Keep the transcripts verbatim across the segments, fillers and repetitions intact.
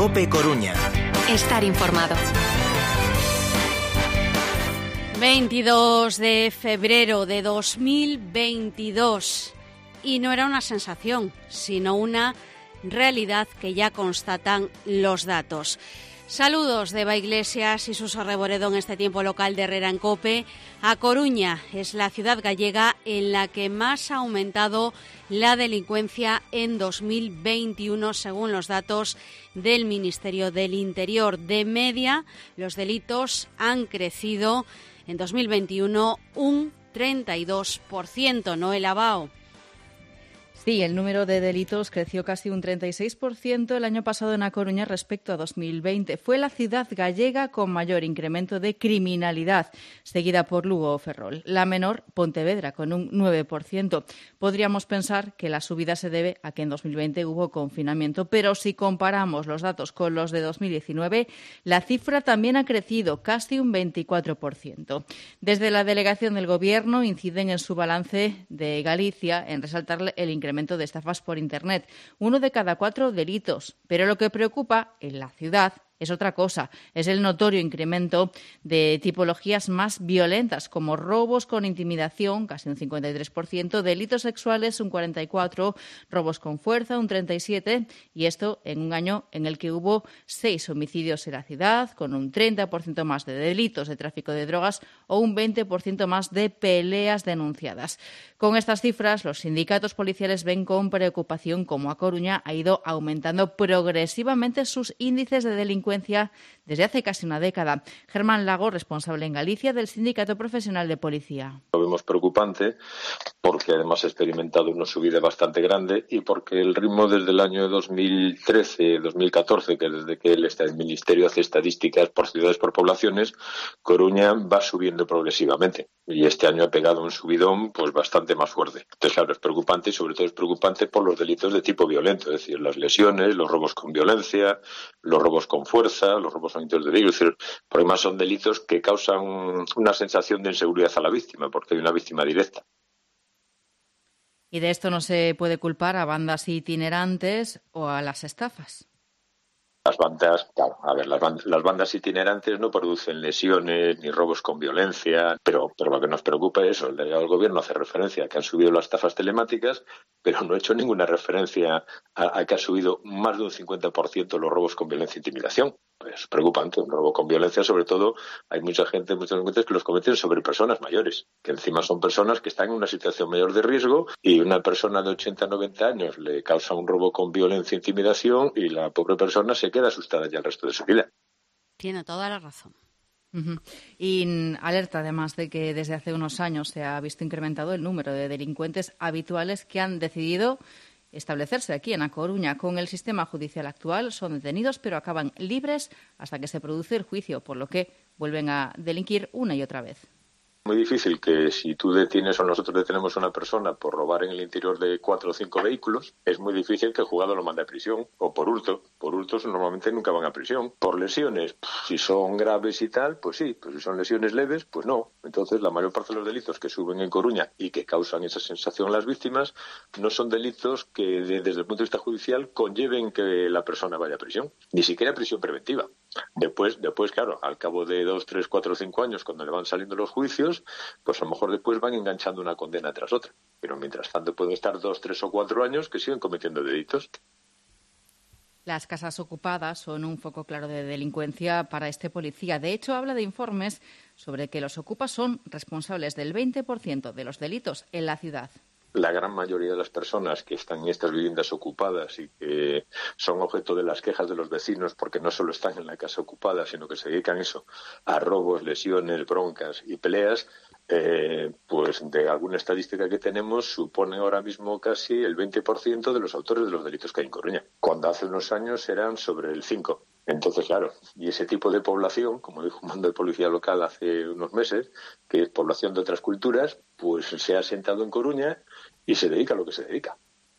COPE Coruña. Estar informado. veintidós de febrero de dos mil veintidós. Y no era una sensación, sino una realidad que ya constatan los datos. Saludos de Eva Iglesias y Suso Reboredo en este tiempo local de Herrera en COPE. A Coruña es la ciudad gallega en la que más ha aumentado la delincuencia en dos mil veintiuno, según los datos del Ministerio del Interior. De media, los delitos han crecido en dos mil veintiuno un treinta y dos por ciento. Noel Abao. Sí, el número de delitos creció casi un treinta y seis por ciento el año pasado en A Coruña respecto a dos mil veinte. Fue la ciudad gallega con mayor incremento de criminalidad, seguida por Lugo o Ferrol. La menor, Pontevedra, con un nueve por ciento. Podríamos pensar que la subida se debe a que en dos mil veinte hubo confinamiento, pero si comparamos los datos con los de dos mil diecinueve, la cifra también ha crecido, casi un veinticuatro por ciento. Desde la delegación del Gobierno inciden en su balance de Galicia en resaltar el incremento de estafas por Internet, uno de cada cuatro delitos. Pero lo que preocupa en la ciudad es otra cosa, es el notorio incremento de tipologías más violentas, como robos con intimidación, casi un cincuenta y tres por ciento, delitos sexuales, un cuarenta y cuatro por ciento, robos con fuerza, un treinta y siete por ciento, y esto en un año en el que hubo seis homicidios en la ciudad, con un treinta por ciento más de delitos de tráfico de drogas o un veinte por ciento más de peleas denunciadas. Con estas cifras, los sindicatos policiales ven con preocupación cómo A Coruña ha ido aumentando progresivamente sus índices de delincuencia desde hace casi una década. Germán Lago, responsable en Galicia del Sindicato Profesional de Policía. Lo vemos preocupante porque además ha experimentado una subida bastante grande y porque el ritmo desde el año dos mil trece, dos mil catorce, que desde que el, el Ministerio hace estadísticas por ciudades, por poblaciones, Coruña va subiendo progresivamente. Y este año ha pegado un subidón pues bastante más fuerte. Entonces, claro, es preocupante y sobre todo es preocupante por los delitos de tipo violento, es decir, las lesiones, los robos con violencia, los robos con fuerza, los robos con intentos de delito. Es decir, por además son delitos que causan una sensación de inseguridad a la víctima, porque hay una víctima directa. Y de esto no se puede culpar a bandas itinerantes o a las estafas. Las bandas, claro, a ver, las bandas, las bandas itinerantes no producen lesiones ni robos con violencia, pero, pero lo que nos preocupa es eso. El delegado del Gobierno hace referencia a que han subido las estafas telemáticas, pero no ha hecho ninguna referencia a, a que ha subido más de un cincuenta por ciento los robos con violencia e intimidación. Es preocupante, un robo con violencia, sobre todo, hay mucha gente, muchos delincuentes que los cometen sobre personas mayores, que encima son personas que están en una situación mayor de riesgo y una persona de ochenta, noventa años le causa un robo con violencia e intimidación y la pobre persona se queda asustada ya el resto de su vida. Tiene toda la razón. Uh-huh. Y alerta además de que desde hace unos años se ha visto incrementado el número de delincuentes habituales que han decidido establecerse aquí en A Coruña. Con el sistema judicial actual son detenidos pero acaban libres hasta que se produce el juicio, por lo que vuelven a delinquir una y otra vez. Muy difícil que si tú detienes o nosotros detenemos a una persona por robar en el interior de cuatro o cinco vehículos, es muy difícil que el juzgado lo mande a prisión o por hurto. Por hurtos normalmente nunca van a prisión. Por lesiones, si son graves y tal, pues sí, pues si son lesiones leves, pues no. Entonces la mayor parte de los delitos que suben en Coruña y que causan esa sensación a las víctimas no son delitos que de, desde el punto de vista judicial conlleven que la persona vaya a prisión, ni siquiera prisión preventiva. Después, después, claro, al cabo de dos, tres, cuatro o cinco años, cuando le van saliendo los juicios, pues a lo mejor después van enganchando una condena tras otra. Pero mientras tanto pueden estar dos, tres o cuatro años que siguen cometiendo delitos. Las casas ocupadas son un foco claro de delincuencia para este policía. De hecho, habla de informes sobre que los ocupas son responsables del veinte por ciento de los delitos en la ciudad. La gran mayoría de las personas que están en estas viviendas ocupadas y que son objeto de las quejas de los vecinos porque no solo están en la casa ocupada, sino que se dedican eso a robos, lesiones, broncas y peleas, eh, pues de alguna estadística que tenemos supone ahora mismo casi el veinte por ciento de los autores de los delitos que hay en Coruña, cuando hace unos años eran sobre el cinco por ciento. Entonces, claro, y ese tipo de población, como dijo un mando de policía local hace unos meses, que es población de otras culturas, pues se ha asentado en Coruña y se dedica a lo que se dedica.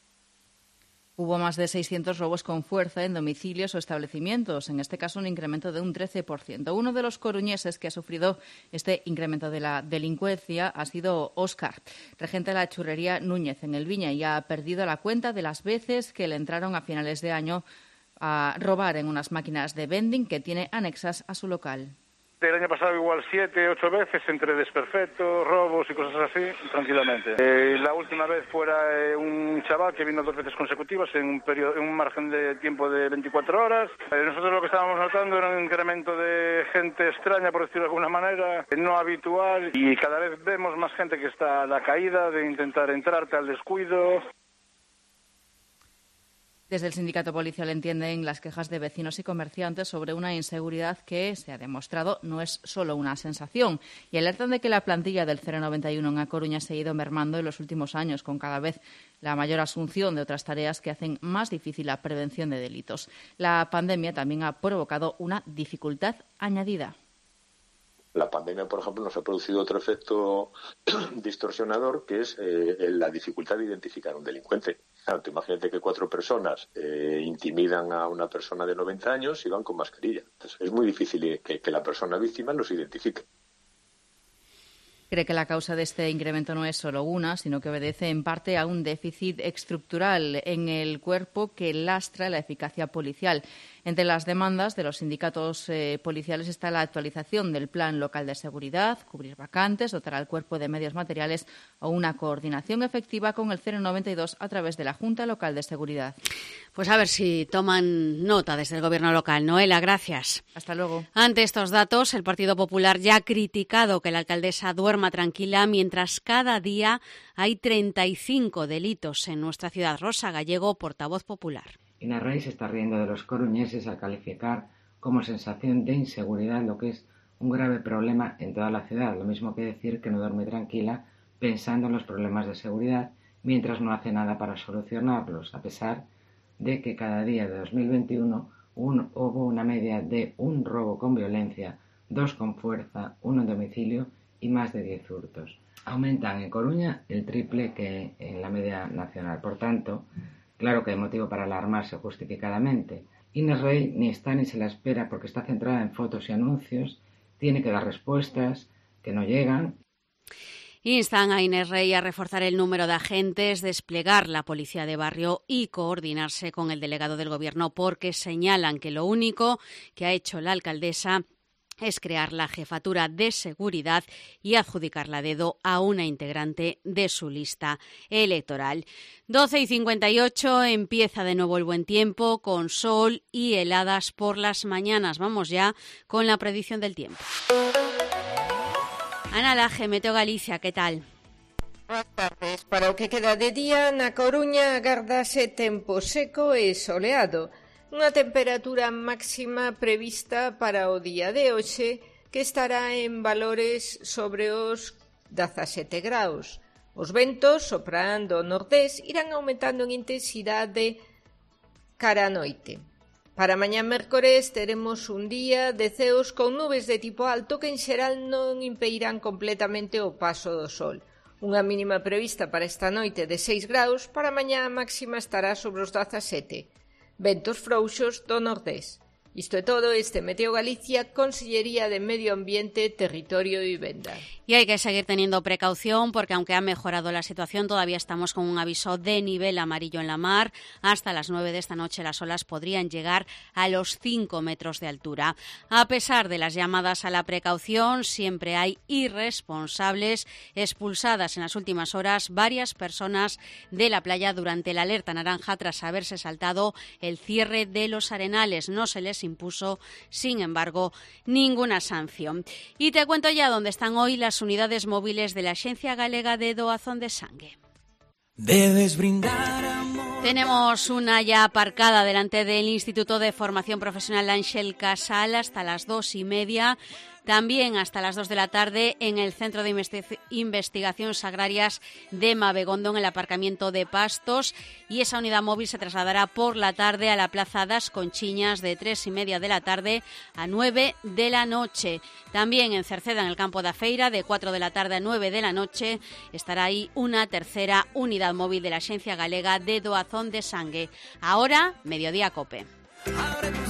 Hubo más de seiscientos robos con fuerza en domicilios o establecimientos, en este caso un incremento de un trece por ciento. Uno de los coruñeses que ha sufrido este incremento de la delincuencia ha sido Óscar, regente de la churrería Núñez en el Viña, y ha perdido la cuenta de las veces que le entraron a finales de año a robar en unas máquinas de vending que tiene anexas a su local. El año pasado igual siete, ocho veces entre desperfectos, robos y cosas así, tranquilamente. Eh, la última vez fuera eh, un chaval que vino dos veces consecutivas en un periodo, en un margen de tiempo de veinticuatro horas. Eh, nosotros lo que estábamos notando era un incremento de gente extraña, por decirlo de alguna manera, eh, no habitual, y cada vez vemos más gente que está a la caída de intentar entrarte al descuido. Desde el sindicato policial entienden las quejas de vecinos y comerciantes sobre una inseguridad que, se ha demostrado, no es solo una sensación, y alertan de que la plantilla del cero noventa y uno en A Coruña se ha ido mermando en los últimos años, con cada vez la mayor asunción de otras tareas que hacen más difícil la prevención de delitos. La pandemia también ha provocado una dificultad añadida. La pandemia, por ejemplo, nos ha producido otro efecto distorsionador, que es eh, la dificultad de identificar a un delincuente. Claro, tú imagínate que cuatro personas eh, intimidan a una persona de noventa años y van con mascarilla. Entonces, es muy difícil que, que la persona víctima los identifique. Cree que la causa de este incremento no es solo una, sino que obedece en parte a un déficit estructural en el cuerpo que lastra la eficacia policial. Entre las demandas de los sindicatos eh, policiales está la actualización del Plan Local de Seguridad, cubrir vacantes, dotar al cuerpo de medios materiales o una coordinación efectiva con el cero noventa y dos a través de la Junta Local de Seguridad. Pues a ver si toman nota desde el Gobierno local. Noela, gracias. Hasta luego. Ante estos datos, el Partido Popular ya ha criticado que la alcaldesa duerma tranquila mientras cada día hay treinta y cinco delitos en nuestra ciudad. Rosa Gallego, portavoz popular. Inés Rey se está riendo de los coruñeses al calificar como sensación de inseguridad lo que es un grave problema en toda la ciudad. Lo mismo que decir que no duerme tranquila pensando en los problemas de seguridad mientras no hace nada para solucionarlos, a pesar de que cada día de dos mil veintiuno un, hubo una media de un robo con violencia, dos con fuerza, uno en domicilio y más de diez hurtos. Aumentan en Coruña el triple que en la media nacional. Por tanto, claro que hay motivo para alarmarse justificadamente. Inés Rey ni está ni se la espera porque está centrada en fotos y anuncios, tiene que dar respuestas que no llegan. Instan a Inés Rey a reforzar el número de agentes, desplegar la policía de barrio y coordinarse con el delegado del Gobierno porque señalan que lo único que ha hecho la alcaldesa es crear la jefatura de seguridad y adjudicarla a dedo a una integrante de su lista electoral. doce y cincuenta y ocho, empieza de nuevo el buen tiempo con sol y heladas por las mañanas. Vamos ya con la predicción del tiempo. Ana Laje, Meteo Galicia, ¿qué tal? Boas tardes. Para o que queda de día, na Coruña agardase tempo seco e soleado. Unha temperatura máxima prevista para o día de hoxe que estará en valores sobre os dezasete graus. Os ventos soprando ao nordés irán aumentando en intensidade cara a noite. Para mañá mércores teremos un día de ceos con nubes de tipo alto que en xeral non impedirán completamente o paso do sol. Unha mínima prevista para esta noite de seis graus, para mañá a máxima estará sobre os dezasete. Ventos frouxos do nordés. Isto é todo, este Meteo Galicia, Consellería de Medio Ambiente, Territorio e Vivenda. Y hay que seguir teniendo precaución porque aunque ha mejorado la situación, todavía estamos con un aviso de nivel amarillo en la mar. Hasta las nueve de esta noche las olas podrían llegar a los cinco metros de altura. A pesar de las llamadas a la precaución, siempre hay irresponsables expulsadas en las últimas horas varias personas de la playa durante la alerta naranja tras haberse saltado el cierre de los arenales. No se les impuso, sin embargo, ninguna sanción. Y te cuento ya dónde están hoy las unidades móviles de la Axencia Galega de Doazón de Sangue. Debes brindar amor. Tenemos una ya aparcada delante del Instituto de Formación Profesional Ángel Casal hasta las dos y media. También hasta las dos de la tarde en el Centro de Investi- Investigaciones Agrarias de Mabegondo, en el aparcamiento de Pastos. Y esa unidad móvil se trasladará por la tarde a la Plaza das Conchiñas de tres y media de la tarde a nueve de la noche. También en Cerceda, en el campo da Feira, de cuatro de la tarde a nueve de la noche, estará ahí una tercera unidad móvil de la Axencia Galega de Doazón de Sangue. Ahora, Mediodía Cope. Ahora